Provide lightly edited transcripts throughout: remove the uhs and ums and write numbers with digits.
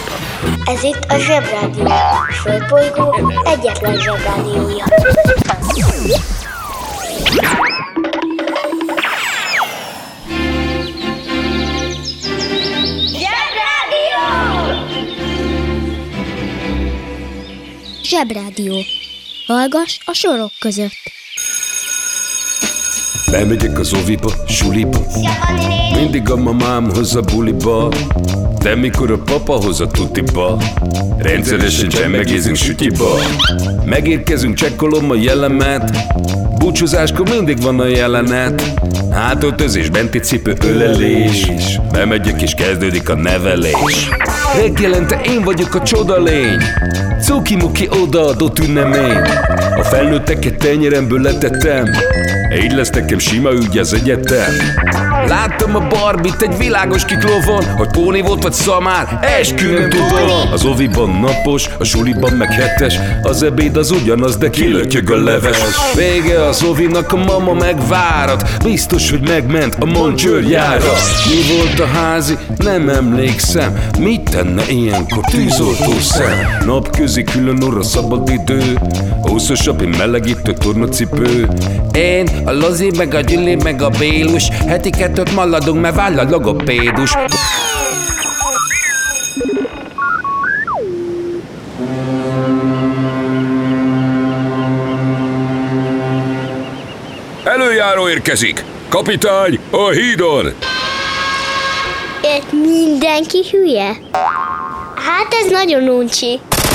Ez itt a Zsebrádió, a Földbolygó egyetlen Zsebrádiója. Zsebrádió! Zsebrádió. Hallgass a sorok között. Bemegyek az oviba, suliba, mindig a mamám hoz a buliba, de mikor a papa hoz a tutiba, rendszeresen csemmegézünk sütyiba. Megérkezünk, csekkolom a jellemet, búcsúzáskor mindig van a jelenet. Hátöltözés, benti cipő, ölelés, bemegyek és kezdődik a nevelés. Reggelente én vagyok a csodalény, cuki-muki odaadott ünnemény. A felnőtteket tenyeremből letettem, így lesz nekem sima ügy az egyetem. Láttam a Barbit egy világos kiklovon, hogy póni volt vagy szamár, eskü nem tudom. Az oviban napos, a suliban meg hetes, az ebéd az ugyanaz, de kilötyög a leves. Vége az ovinak, a mama megvárat, biztos, hogy megment a Moncsőrjára. Mi volt a házi? Nem emlékszem, mit tenne ilyenkor tűzoltó szem? Napközi külön orra szabadidő, húszosabb, én melegítő tornacipő. Én, a Lozi, meg a Gyüli, meg a Bélus, heti kettőt maladunk, mert váll a logopédus. Előjáró érkezik! Kapitány, a hídon! Itt mindenki hülye? Hát ez nagyon uncsi.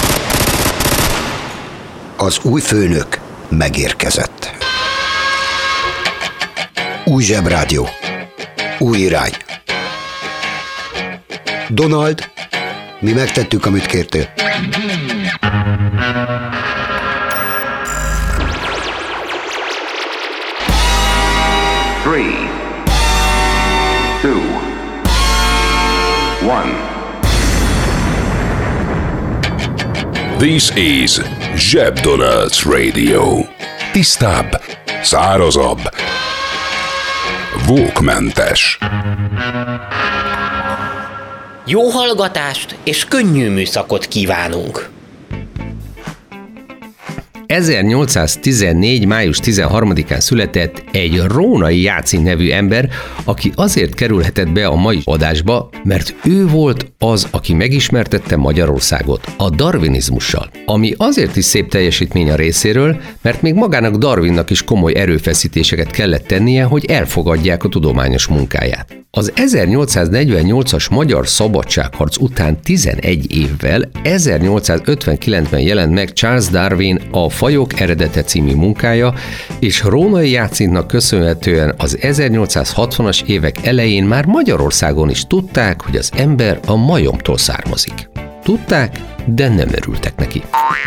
Az új főnök megérkezett. Új Zsebrádió. Új irány. Donald, mi megtettük, amit kértél. Three, two, one. This is Zseb Donald's Radio. Tisztább, szárazabb, vókmentes. Jó hallgatást és könnyű műszakot kívánunk! 1814. május 13-án született egy Rónai Jácin nevű ember, aki azért kerülhetett be a mai adásba, mert ő volt az, aki megismertette Magyarországot a darwinizmussal, ami azért is szép teljesítmény a részéről, mert még magának Darwinnak is komoly erőfeszítéseket kellett tennie, hogy elfogadják a tudományos munkáját. Az 1848-as magyar szabadságharc után 11 évvel 1859-ben jelent meg Charles Darwin a Fajok eredete című munkája, és Rónai Jácinnak köszönhetően az 1860-as évek elején már Magyarországon is tudták, hogy az ember a majomtól származik. Tudták, de nem örültek neki.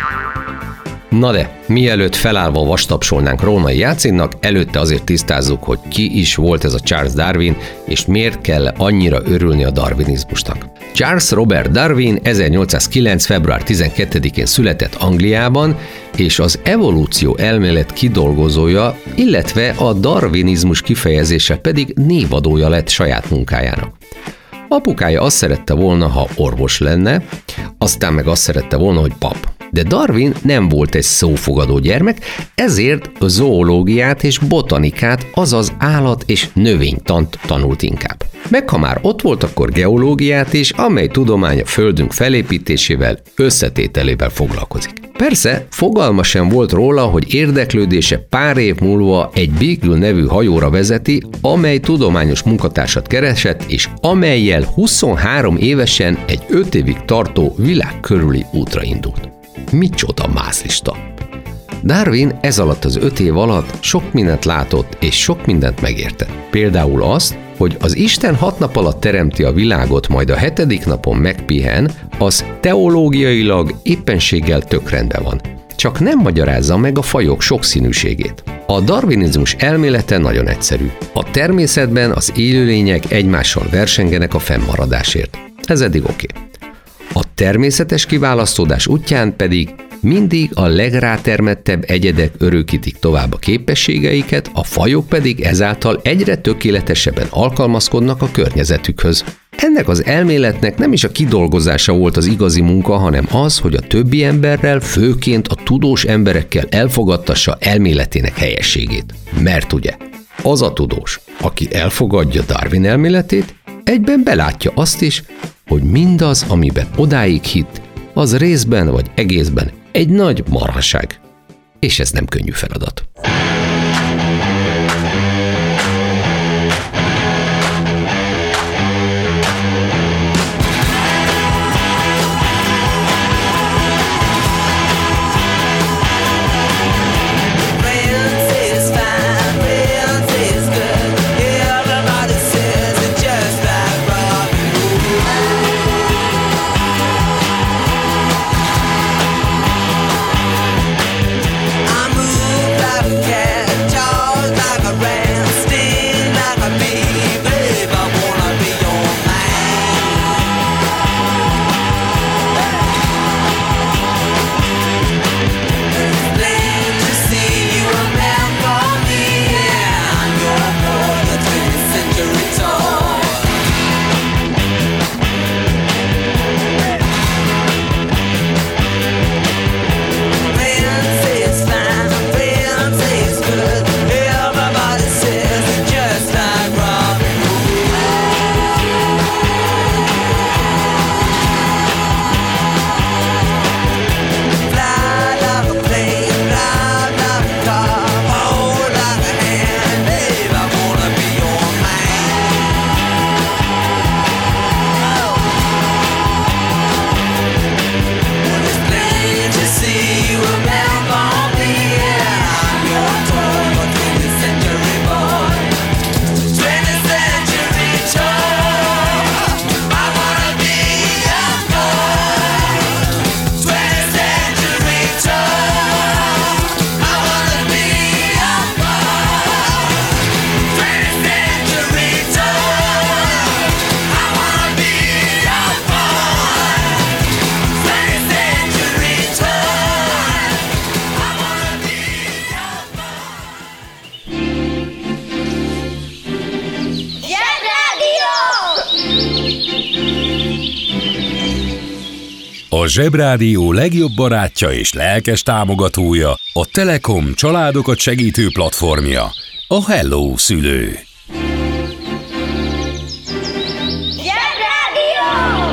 Na de, mielőtt felállva vastapsolnánk Rónai Jácinnak, előtte azért tisztázzuk, hogy ki is volt ez a Charles Darwin, és miért kell annyira örülni a darwinizmusnak. Charles Robert Darwin 1809. február 12-én született Angliában, és az evolúció elmélet kidolgozója, illetve a darwinizmus kifejezése pedig névadója lett saját munkájának. Apukája azt szerette volna, ha orvos lenne, aztán meg azt szerette volna, hogy pap. De Darwin nem volt egy szófogadó gyermek, ezért zoológiát és botanikát, azaz állat- és növénytant tanult inkább. Meg ha már ott volt, akkor geológiát is, amely tudomány a Földünk felépítésével, összetételével foglalkozik. Persze, fogalma sem volt róla, hogy érdeklődése pár év múlva egy Beagle nevű hajóra vezeti, amely tudományos munkatársat keresett, és amellyel 23 évesen egy 5 évig tartó világ körüli útra indult. Micsoda mászlista! Darwin ez alatt az 5 év alatt sok mindent látott és sok mindent megértett. Például azt, hogy az Isten 6 nap alatt teremti a világot, majd a 7. napon megpihen, az teológiailag éppenséggel tök rendben van. Csak nem magyarázza meg a fajok sokszínűségét. A darwinizmus elmélete nagyon egyszerű. A természetben az élőlények egymással versengenek a fennmaradásért. Ez eddig oké. A természetes kiválasztódás útján pedig mindig a legrátermettebb egyedek örökítik tovább a képességeiket, a fajok pedig ezáltal egyre tökéletesebben alkalmazkodnak a környezetükhöz. Ennek az elméletnek nem is a kidolgozása volt az igazi munka, hanem az, hogy a többi emberrel, főként a tudós emberekkel elfogadtassa elméletének helyességét. Mert ugye, az a tudós, aki elfogadja Darwin elméletét, egyben belátja azt is, hogy mindaz, amiben odáig hitt, az részben vagy egészben egy nagy marhaság. És ez nem könnyű feladat. A Zsebrádió legjobb barátja és lelkes támogatója, a Telekom családokat segítő platformja, a Hello Szülő. Zsebrádió!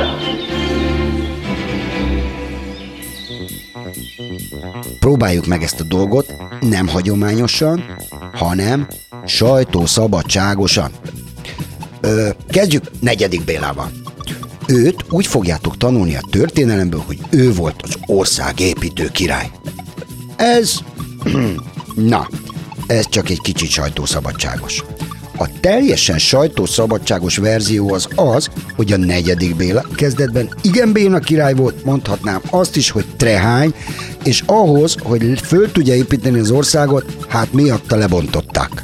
Próbáljuk meg ezt a dolgot nem hagyományosan, hanem sajtószabadságosan. Kezdjük 4. Bélával. Őt úgy fogjátok tanulni a történelemből, hogy ő volt az országépítő király. Ez csak egy kicsit sajtószabadságos. A teljesen sajtószabadságos verzió az, hogy a 4. Béla kezdetben igen béna király volt, mondhatnám azt is, hogy trehány, és ahhoz, hogy föl tudja építeni az országot, hát miatta lebontották.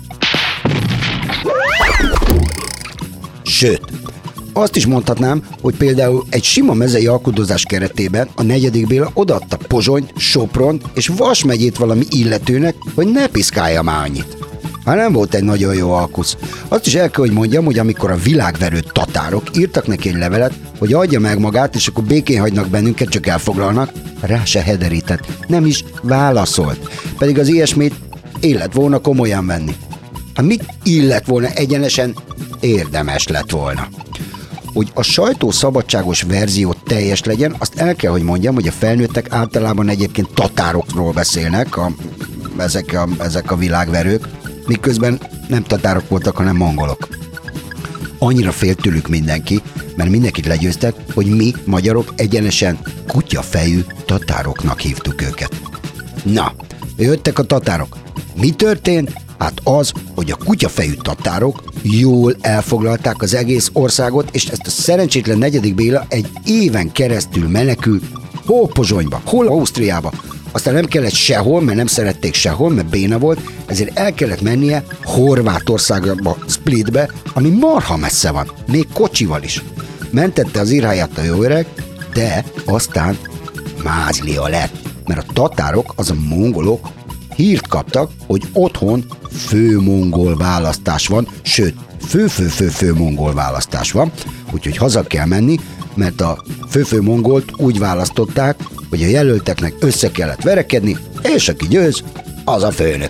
Sőt, azt is mondhatnám, hogy például egy sima mezei alkudozás keretében a 4. Béla odaadta Pozsonyt, Sopront és Vas megyét valami illetőnek, hogy ne piszkálja már annyit. Hát nem volt egy nagyon jó alkusz. Azt is el kell, hogy mondjam, hogy amikor a világverő tatárok írtak neki egy levelet, hogy adja meg magát, és akkor békén hagynak bennünket, csak elfoglalnak, rá se hederített, nem is válaszolt. Pedig az ilyesmit illet volna komolyan venni. Hát mit illet volna egyenesen? Érdemes lett volna. Hogy a sajtószabadságos verzió teljes legyen, azt el kell, hogy mondjam, hogy a felnőttek általában egyébként tatárokról beszélnek, ezek a világverők, miközben nem tatárok voltak, hanem mongolok. Annyira félt tőlük mindenki, mert mindenkit legyőztek, hogy mi, magyarok, egyenesen kutyafejű tatároknak hívtuk őket. Na, jöttek a tatárok. Mi történt? Hát az, hogy a kutyafejű tatárok jól elfoglalták az egész országot, és ezt a szerencsétlen 4. Béla egy éven keresztül menekült, hol Pozsonyba, hol Ausztriába. Aztán nem kellett sehol, mert nem szerették sehol, mert béna volt, ezért el kellett mennie Horvátországba, Splitbe, ami marha messze van, még kocsival is. Mentette az irháját a jó öreg, de aztán mázlia lett, mert a tatárok, az a mongolok hírt kaptak, hogy otthon főmongol választás van, sőt, fő mongol választás van, úgyhogy haza kell menni, mert a fő mongolt úgy választották, hogy a jelölteknek össze kellett verekedni, és aki győz, az a főnök.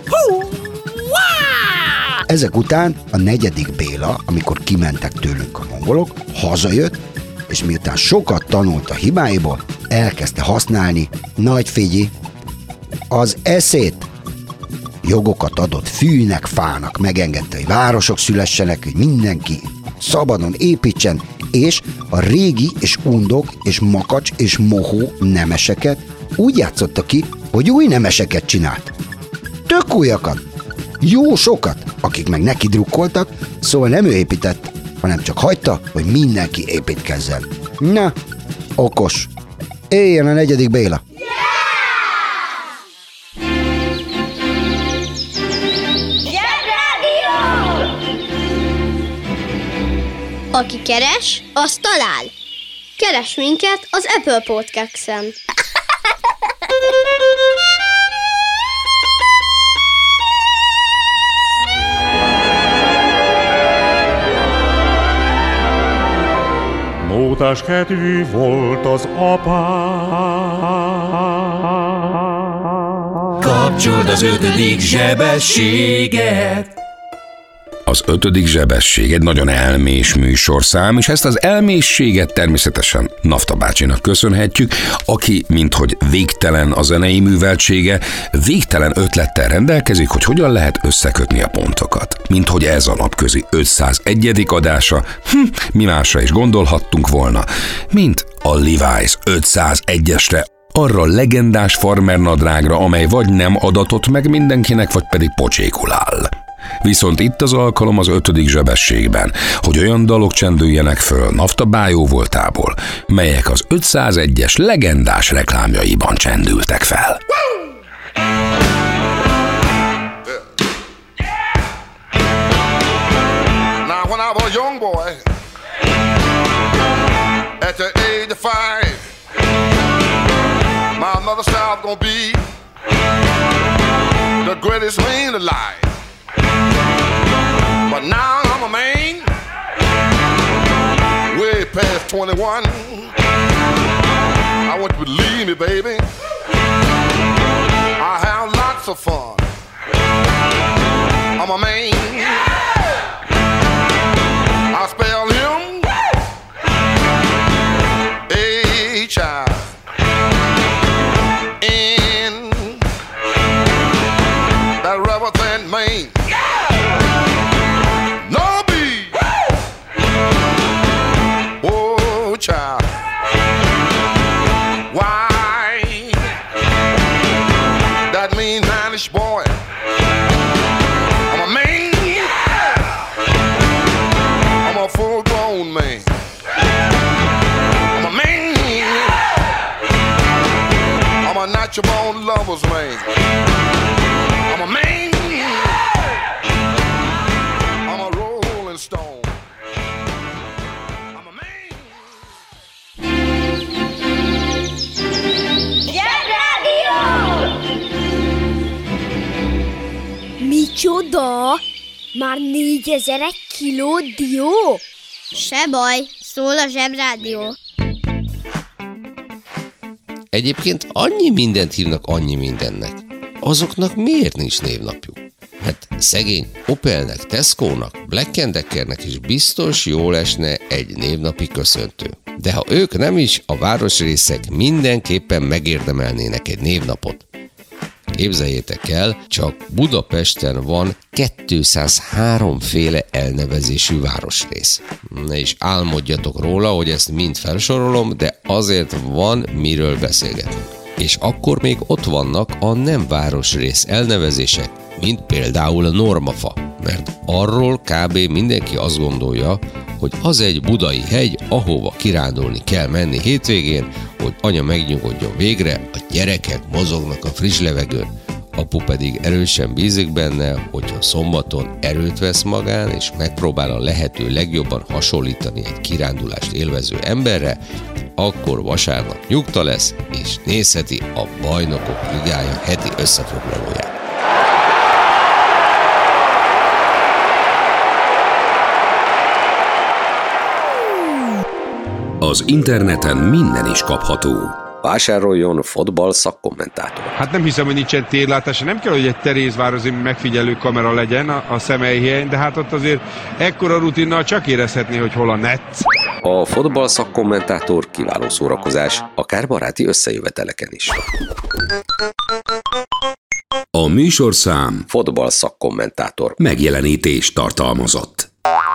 Ezek után a 4. Béla, amikor kimentek tőlünk a mongolok, hazajött, és miután sokat tanult a hibáiból, elkezdte használni, nagy figyi, az eszét. Jogokat adott fűnek, fának, megengedte, hogy városok szülessenek, hogy mindenki szabadon építsen, és a régi és undok és makacs és mohó nemeseket úgy játszotta ki, hogy új nemeseket csinált. Tök újakat, jó sokat, akik meg neki drukkoltak, szóval nem ő épített, hanem csak hagyta, hogy mindenki építkezzen. Na, okos. Éljen a 4. Béla! Aki keres, az talál. Keres minket az Apple Podcast-en. Mótás kedvű volt az apám. Kapcsold az 5. zsebességet! Az 5. zsebesség egy nagyon elmés műsorszám, és ezt az elmésséget természetesen Nafta bácsinak köszönhetjük, aki, minthogy végtelen a zenei műveltsége, végtelen ötlettel rendelkezik, hogy hogyan lehet összekötni a pontokat. Minthogy ez a napközi 501. adása, mi másra is gondolhattunk volna, mint a Levi's 501-esre, arra legendás farmernadrágra, amely vagy nem adatott meg mindenkinek, vagy pedig pocsékul áll. Viszont itt az alkalom az 5. zsebességben, hogy olyan dalok csendüljenek föl Nafta bájó voltából, melyek az 501-es legendás reklámjaiban csendültek fel. Now when I was a young boy, at the age of 5, my mother said I was gonna be the greatest man alive. But now I'm a man, way past 21. I want you to believe me, baby. I have lots of fun. I'm a man. I spell him H-I-N. That rubber thin man. Child. Why? That mean manish boy. I'm a man. I'm a full-grown man. I'm a man. I'm a natural-born lover's man. I'm a man. I'm a rolling stone. Micsoda? Már 4000 kiló dió? Se baj, szól a Zsebrádió. Egyébként annyi mindent hívnak annyi mindennek. Azoknak miért nincs névnapjuk? Hát szegény Opelnek, Tesco-nak, Black & Deckernek is biztos jól esne egy névnapi köszöntő. De ha ők nem is, a városrészek mindenképpen megérdemelnének egy névnapot. Képzeljétek el, csak Budapesten van 203 féle elnevezésű városrész. Ne is álmodjatok róla, hogy ezt mind felsorolom, de azért van miről beszélgetünk. És akkor még ott vannak a nem városrész elnevezések, mint például a Normafa, mert arról kb. Mindenki azt gondolja, hogy az egy budai hegy, ahova kirándulni kell menni hétvégén, hogy anya megnyugodjon végre, a gyerekek mozognak a friss levegőn. Apu pedig erősen bízik benne, hogyha szombaton erőt vesz magán, és megpróbál a lehető legjobban hasonlítani egy kirándulást élvező emberre, akkor vasárnap nyugta lesz, és nézheti a Bajnokok Ligája heti összefoglalóját. Az interneten minden is kapható. Vásároljon Fotball szakkommentátor. Hát nem hiszem, hogy nincsen térlátása. Nem kell, hogy egy Terézvárosi megfigyelő kamera legyen a Szemelyhelyen, de hát ott azért ekkora rutinnal csak érezhetné, hogy hol a net. A Fotball szakkommentátor kiváló szórakozás, akár baráti összejöveteleken is. A műsorszám Fotball szakkommentátor megjelenítést tartalmazott.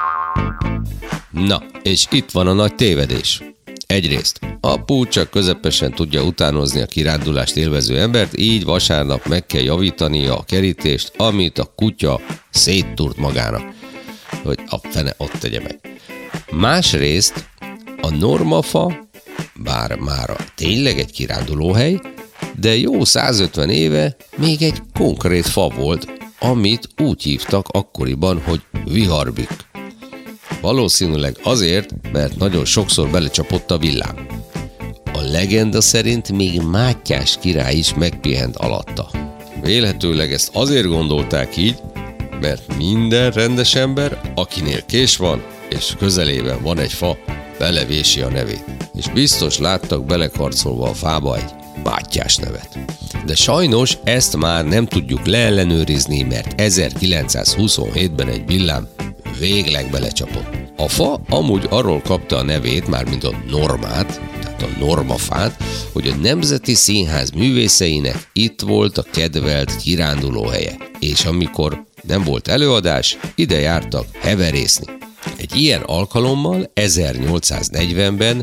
Na, és itt van a nagy tévedés. Egyrészt, apu csak közepesen tudja utánozni a kirándulást élvező embert, így vasárnap meg kell javítania a kerítést, amit a kutya széttúrt magának, hogy a fene ott tegye meg. Másrészt, a normafa, bár mára tényleg egy kirándulóhely, de jó 150 éve még egy konkrét fa volt, amit úgy hívtak akkoriban, hogy viharbük. Valószínűleg azért, mert nagyon sokszor belecsapott a villám. A legenda szerint még Mátyás király is megpihent alatta. Vélhetőleg ezt azért gondolták így, mert minden rendes ember, akinél kés van, és közelében van egy fa, belevési a nevét. És biztos láttak belekarcolva a fába egy Mátyás nevet. De sajnos ezt már nem tudjuk leellenőrizni, mert 1927-ben egy villám végleg belecsapott. A fa amúgy arról kapta a nevét, mármint a normát, tehát a normafát, hogy a Nemzeti Színház művészeinek itt volt a kedvelt kirándulóhelye, és amikor nem volt előadás, ide jártak heverészni. Egy ilyen alkalommal 1840-ben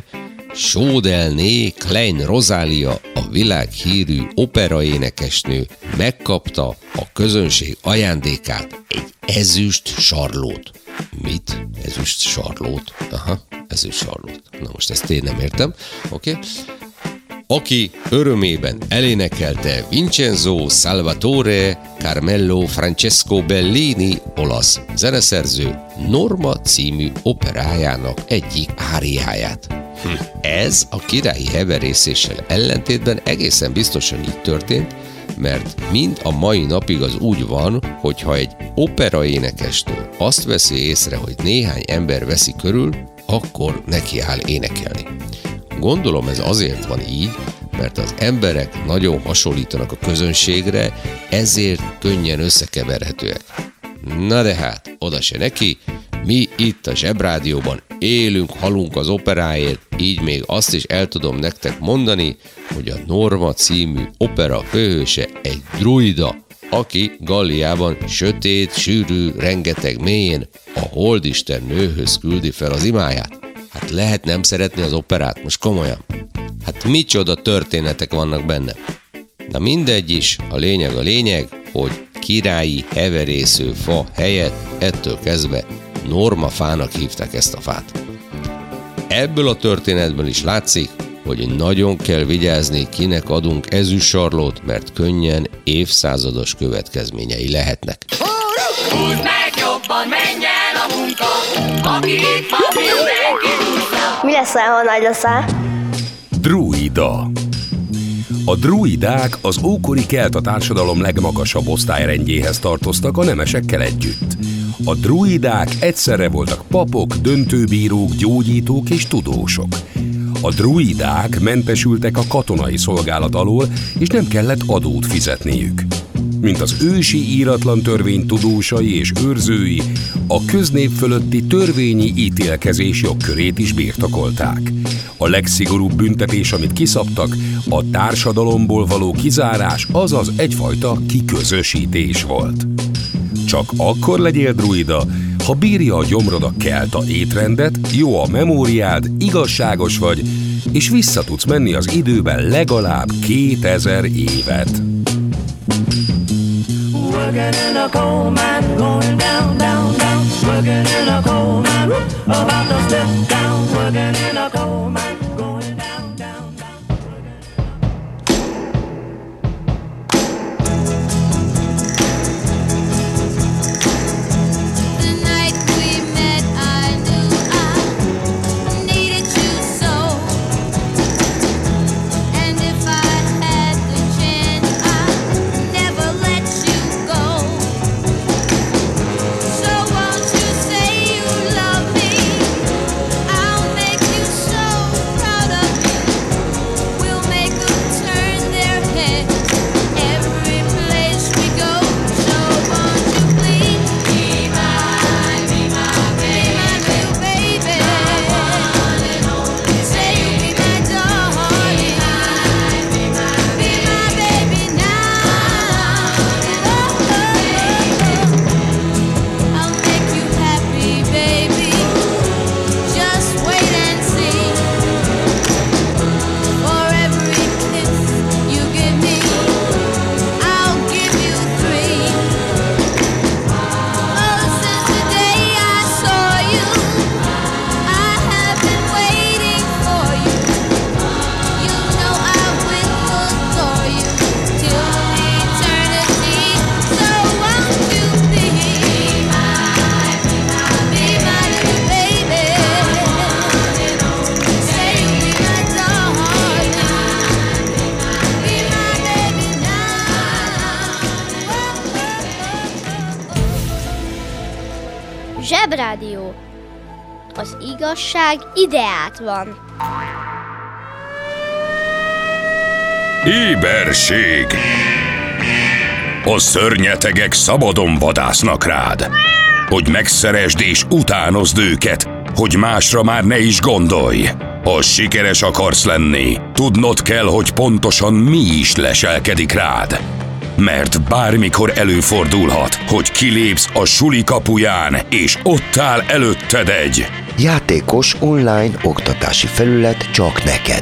Sódelné Klein Rozália, a világhírű operaénekesnő megkapta a közönség ajándékát, egy ezüst sarlót. Mit? Ezüst sarlót? Aha, ezüst sarlót. Na most ezt én nem értem, oké? Aki örömében elénekelte Vincenzo Salvatore Carmelo Francesco Bellini olasz zeneszerző Norma című operájának egyik áriáját. Ez a királyi heverészéssel ellentétben egészen biztosan így történt, mert mind a mai napig az úgy van, hogyha egy operaénekestől azt veszi észre, hogy néhány ember veszi körül, akkor neki áll énekelni. Gondolom ez azért van így, mert az emberek nagyon hasonlítanak a közönségre, ezért könnyen összekeverhetőek. Na de hát, oda se neki, mi itt a Zsebrádióban élünk, halunk az operáért, így még azt is el tudom nektek mondani, hogy a Norma című opera főhőse egy druida, aki Galliában sötét, sűrű, rengeteg mélyén a holdisten nőhöz küldi fel az imáját. Hát lehet nem szeretni az operát, most komolyan. Hát micsoda történetek vannak benne. Na mindegy is, a lényeg, hogy királyi heverésző fa helyett ettől kezdve normafának hívták ezt a fát. Ebből a történetből is látszik, hogy nagyon kell vigyázni, kinek adunk ezüstsarlót, mert könnyen évszázados következményei lehetnek. Húzd meg jobban, menj el a munka, aki itt van, mindenki húzza. Mi leszel, ha nagy leszel? Druida. A druidák az ókori kelta társadalom legmagasabb osztályrendjéhez tartoztak a nemesekkel együtt. A druidák egyszerre voltak papok, döntőbírók, gyógyítók és tudósok. A druidák mentesültek a katonai szolgálat alól, és nem kellett adót fizetniük. Mint az ősi íratlan törvény tudósai és őrzői, a köznép fölötti törvényi ítélkezés jogkörét is birtokolták. A legszigorúbb büntetés, amit kiszabtak, a társadalomból való kizárás, azaz egyfajta kiközösítés volt. Csak akkor legyél druida, ha bírja a gyomrod a kelta étrendet, jó a memóriád, igazságos vagy, és vissza tudsz menni az időben legalább 2000 évet. Working in a coal mine, going down, down, down. Working in a coal mine, about to step down. Working in a coal mine, going down, down, down. The night we met, I knew I needed you so. And if I had the chance, I'd never let you go. So won't you say you love me? I'll make you so Zsebrádió. Az igazság ideát van. Éberség! A szörnyetegek szabadon vadásznak rád, hogy megszeresd és utánozd őket, hogy másra már ne is gondolj. Ha sikeres akarsz lenni, tudnod kell, hogy pontosan mi is leselkedik rád. Mert bármikor előfordulhat, hogy kilépsz a suli kapuján, és ott áll előtted egy játékos online oktatási felület csak neked.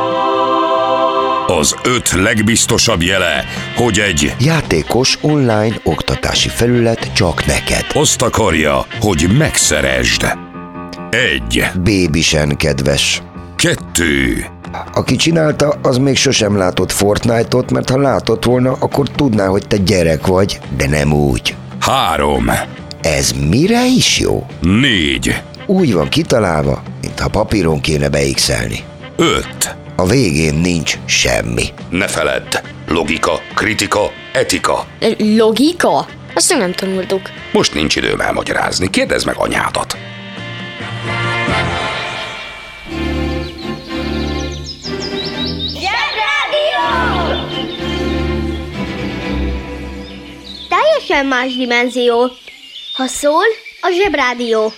Az 5 legbiztosabb jele, hogy egy játékos online oktatási felület csak neked azt akarja, hogy megszeresd. 1. Bébisen kedves. 2. Aki csinálta, az még sosem látott Fortnite-ot, mert ha látott volna, akkor tudná, hogy te gyerek vagy, de nem úgy. 3. Ez mire is jó? 4. Úgy van kitalálva, mintha papíron kéne beixelni. 5. A végén nincs semmi. Ne feledd, logika, kritika, etika. Logika? Azt nem tanultuk. Most nincs időm elmagyarázni, kérdezd meg anyádat. Teljesen más dimenzió. Ha szól, a Zsebrádió.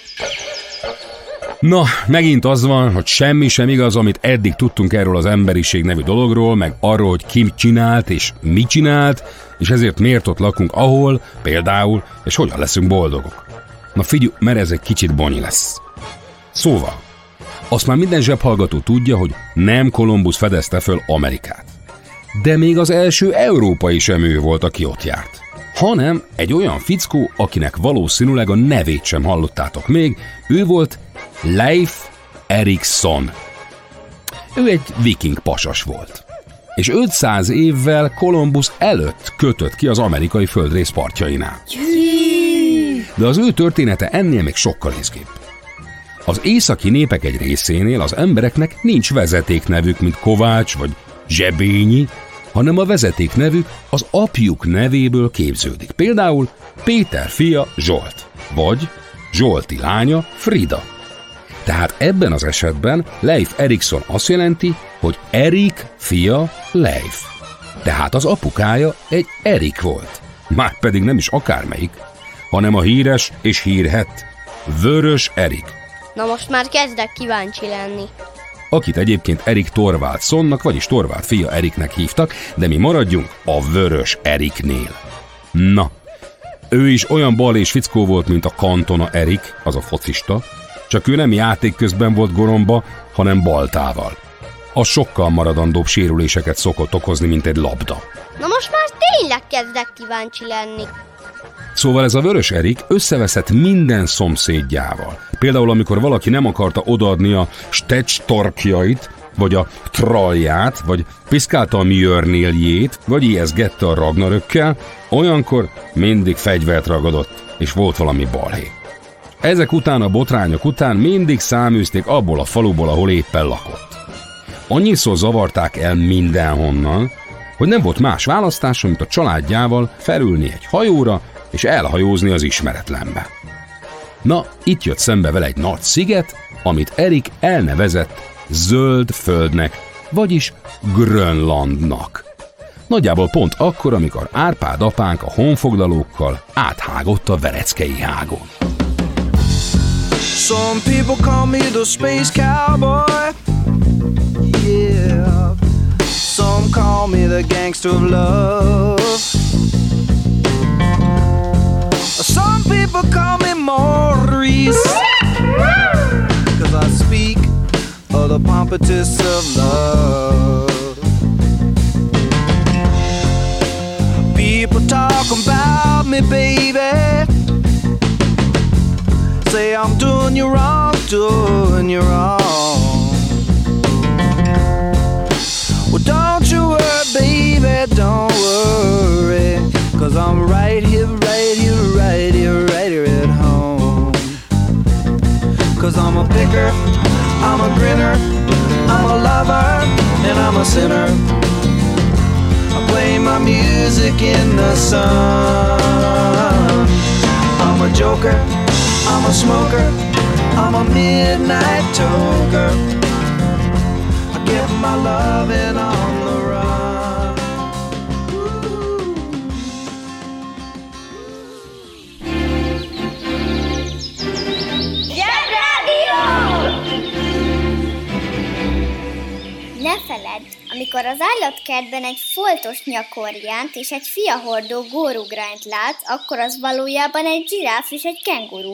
Na, megint az van, hogy semmi sem igaz, amit eddig tudtunk erről az emberiség nevű dologról, meg arról, hogy ki csinált és mit csinált, és ezért miért ott lakunk, ahol, például, és hogyan leszünk boldogok. Na figyelj, mert ez egy kicsit bonyi lesz. Szóval, azt már minden zsebhallgató tudja, hogy nem Kolumbusz fedezte föl Amerikát. De még az első európai sem ő volt, aki ott járt, hanem egy olyan fickó, akinek valószínűleg a nevét sem hallottátok még, ő volt Leif Erikson. Ő egy viking pasas volt. És 500 évvel Kolumbusz előtt kötött ki az amerikai földrész partjainál. De az ő története ennél még sokkal izgibb. Az északi népek egy részénél az embereknek nincs vezetéknevük, mint Kovács vagy Zsebényi, hanem a vezetéknevük az apjuk nevéből képződik. Például Péter fia Zsolt, vagy Zsolti lánya Frida. Tehát ebben az esetben Leif Erikson azt jelenti, hogy Erik fia Leif. Tehát az apukája egy Erik volt. Márpedig nem is akármelyik, hanem a híres és hírhett Vörös Erik. Na most már kezdek kíváncsi lenni. Akit egyébként Erik Thorvaldsonnak, vagyis Thorvald fia Eriknek hívtak, de mi maradjunk a Vörös Eriknél. Na, ő is olyan balés fickó volt, mint a Cantona Erik, az a focista, csak ő nem játék közben volt goromba, hanem baltával. A sokkal maradandóbb sérüléseket szokott okozni, mint egy labda. Na most már tényleg kezdek kíváncsi lenni. Szóval ez a Vörös Erik összeveszett minden szomszédjával. Például amikor valaki nem akarta odaadni a stecstorkjait, vagy a tralját, vagy piszkálta a Mjörnéljét, vagy ijeszgette a Ragnarökkel, olyankor mindig fegyvert ragadott, és volt valami balhé. Ezek után, a botrányok után mindig száműzték abból a faluból, ahol éppen lakott. Annyiszor zavarták el mindenhonnan, hogy nem volt más választása, mint a családjával felülni egy hajóra, és elhajózni az ismeretlenbe. Na, itt jött szembe vele egy nagy sziget, amit Erik elnevezett Zöld Földnek, vagyis Grönlandnak. Nagyjából pont akkor, amikor Árpád apánk a honfoglalókkal áthágott a Vereckei hágon. Some people call me the space cowboy. Yeah. Some call me the gangster of love. Some people call me Maurice, 'cause I speak of the pompatus of love. People talk about me, baby, say I'm doing you wrong, doing you wrong. Well, don't you worry, baby, don't worry, 'cause I'm right here, right here, right here, right here at home. 'Cause I'm a picker, I'm a grinner, I'm a lover, and I'm a sinner. I play my music in the sun. I'm a joker, I'm a smoker, I'm a midnight toker. I get my loving on the run. Zsebrádió! Ne feledd, amikor az állatkertben egy foltos nyakorjánt és egy fiahordó górugrányt látsz, akkor az valójában egy zsiráf és egy kenguru.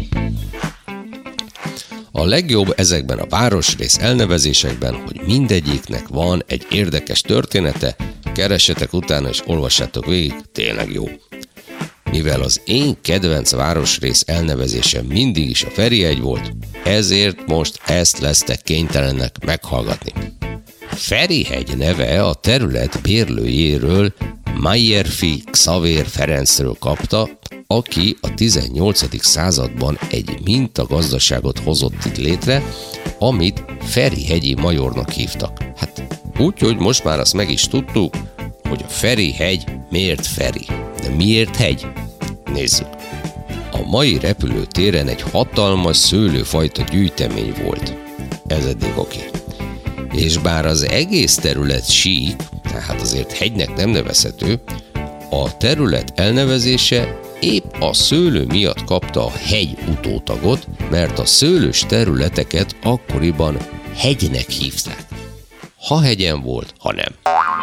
A legjobb ezekben a városrész elnevezésekben, hogy mindegyiknek van egy érdekes története, keressetek utána és olvassátok végig, tényleg jó. Mivel az én kedvenc városrész elnevezésem mindig is a Ferihegy volt, ezért most ezt lesztek kénytelenek meghallgatni. Ferihegy neve a terület bérlőjéről, Meyerfi Xavér Ferencről kapta, aki a 18. században egy mintagazdaságot hozott itt létre, amit Ferihegyi majornak hívtak. Hát úgy, hogy most már azt meg is tudtuk, hogy a Ferihegy miért Feri. De miért hegy? Nézzük. A mai repülőtéren egy hatalmas szőlőfajta gyűjtemény volt. Ez eddig oké. És bár az egész terület sík, tehát azért hegynek nem nevezhető, a terület elnevezése épp a szőlő miatt kapta a hegy utótagot, mert a szőlős területeket akkoriban hegynek hívták. Ha hegyen volt, ha nem.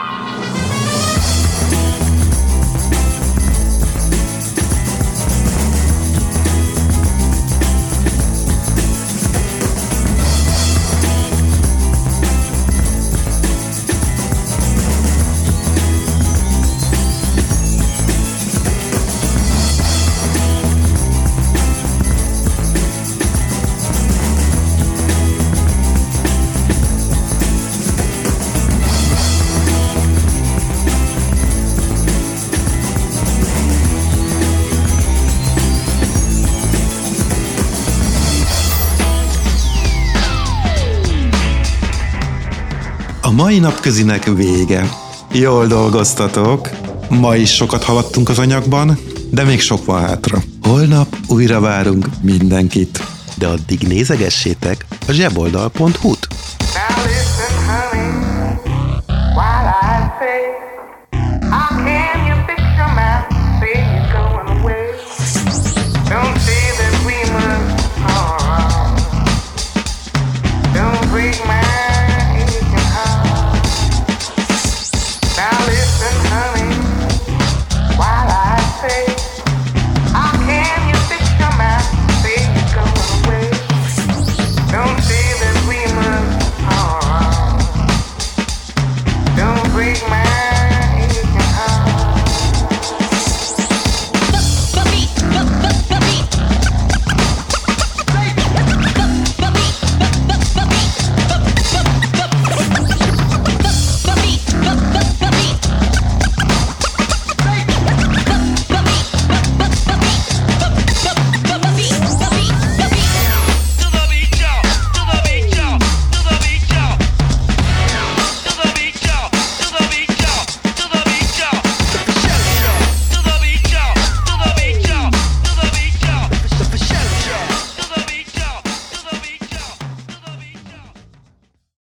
A mai napközinek vége. Jól dolgoztatok. Ma is sokat haladtunk az anyagban, de még sok van hátra. Holnap újra várunk mindenkit. De addig nézegessétek a zseboldal.hu-t. Now listen, honey, while I say